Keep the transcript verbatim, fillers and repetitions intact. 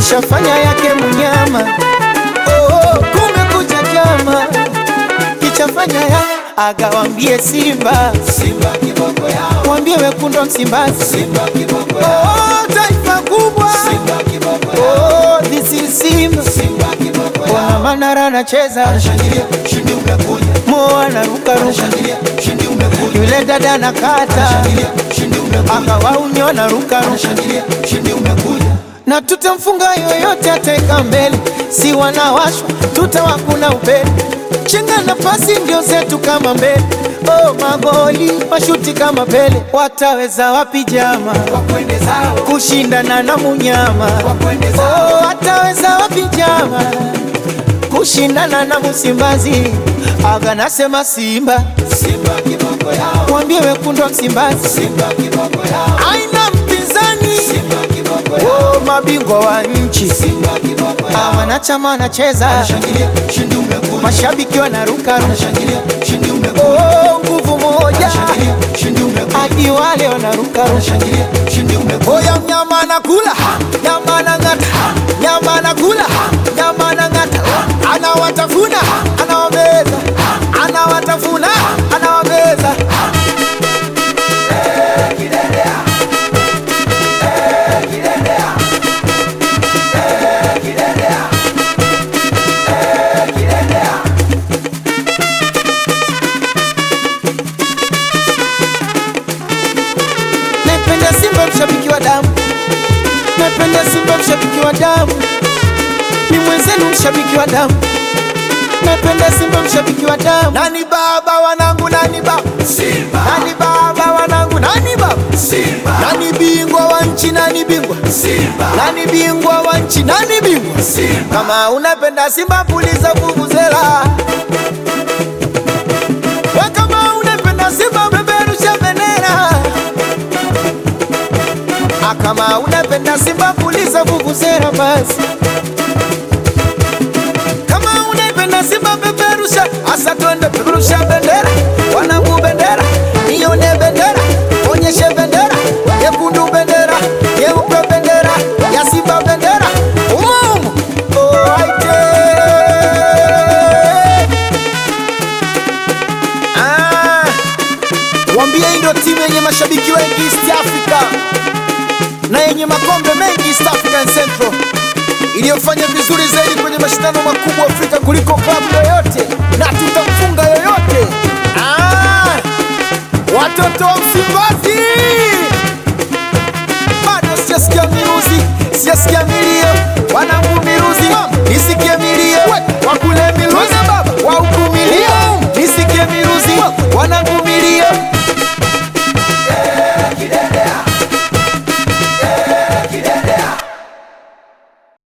kishafanya yake mnyama. Oh, kumekucha chama kichafanya ya agawambie Simba, Simba kiboko yao, wambie wekundu Msimbazi, Simba kiboko yao, oh taifa kubwa, Simba kiboko yao, oh this is Simba, Simba kiboko yao. wana Manara anacheza, Anashangilia ushindi umekuja, Mo anaruka ruka, anashangilia ushindi umekuja, yule dada anakata, anashangilia ushindi umekuja, akawaunyo anaruka ruka, anashangilia ushindi umekuja. na tutamfunga yoyote ateka mbele, si wanawashwa tutawakuna upele, chenga na pasi ndio zetu kama mbele. Oh, magoli mashuti kama Pele, wataweza wapi jama Wakwende zao, kushindana na munyama? wakwende zao, Oh, wataweza wapi jama kushindana na Msimbazi? Aga nasema Simba, Simba kiboko yao, wambie wekundu wa Msimbazi, Simba kiboko yao, aina mpinzani. Simba kiboko yao, Oh, mabingwa wa nchi, Simba kiboko yao. wanachama wanacheza, Anashangilia ushindi umekuja, mashabiki wanaruka, anashangilia ushindi umekuja, oh nguvu moja, anashangilia ushindi umekuja, hadi wale wanaruka, anashangilia ushindi umekuja. oya mnyama anakula, nyama anang'ata, nyama anakula, nyama anang'ata, anawatafuna, anawabeza, anawatafuna, anawabeza. Napenda Simba mshabiki wa damu, napenda Simba mshabiki wa damu, ni mwenzenu mshabiki wa damu, napenda Simba mshabiki wa damu. Nani baba wanangu, nani baba Simba, nani baba wanangu, nani baba Simba, nani bingwa wa nchi, nani bingwa Simba, nani bingwa wa nchi, nani bingwa? Simba. Kama unapenda Simba puliza vuvuzela, we kama unapenda Simba peperusha bendera, kama unapenda Simba puliza vuvuzela basi, kama unapenda Simba peperusha, asa twende peperusha bendera, wanangu bendera, nione bendera, onyeshe bendera, nyekundu bendera, nyeupe bendera, ya Simba bendera, umumu oh, aite. Ah, wambie hii ndio timu yenye mashabiki wengi East Africa na yenye makombe mengi East African Central, iliyofanya vizuri zaidi kwenye mashindano makubwa Afrika kuliko klabu yoyote, na tutamfunga yoyote. Ah, watoto wa Msimbazi, bado sijasikia miruzi, sijasikia